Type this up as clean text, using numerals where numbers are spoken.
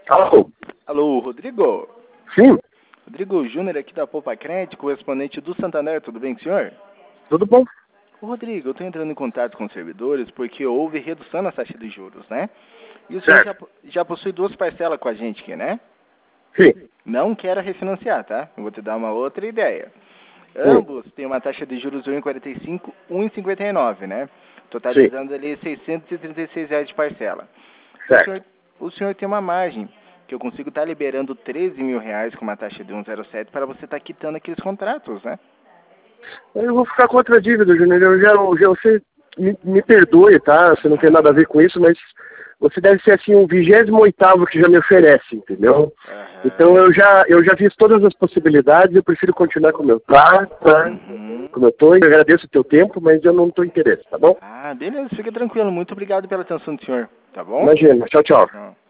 Alô? Alô, Rodrigo? Sim, Rodrigo Júnior aqui da Poupa Crédito, correspondente do Santander, tudo bem com o senhor? tudo bom? Ô, Rodrigo, eu estou entrando em contato com os servidores porque houve redução na taxa de juros, né? E o senhor Certo. já possui duas parcelas com a gente aqui, né? Sim, Não quero refinanciar, tá? Eu vou te dar uma outra ideia. sim, Ambos têm uma taxa de juros de 1,45, 1,59, né? sim, Totalizando ali R$ 636 de parcela. E certo. o senhor tem uma margem, que eu consigo estar liberando R$ 13.000 com uma taxa de 1,07 para você estar quitando aqueles contratos, né? Eu vou ficar com outra dívida, Júnior. Você me perdoe, tá? Você não tem nada a ver com isso, mas você deve ser assim o 28º que já me oferece, entendeu? Então Aham. eu já fiz todas as possibilidades, eu prefiro continuar como eu tá, Uhum. como eu tô, eu agradeço o teu tempo, mas eu não tô interesse, tá bom? Ah, beleza, fica tranquilo. Muito obrigado pela atenção do senhor, tá bom? Imagina, tchau, tchau. Tchau.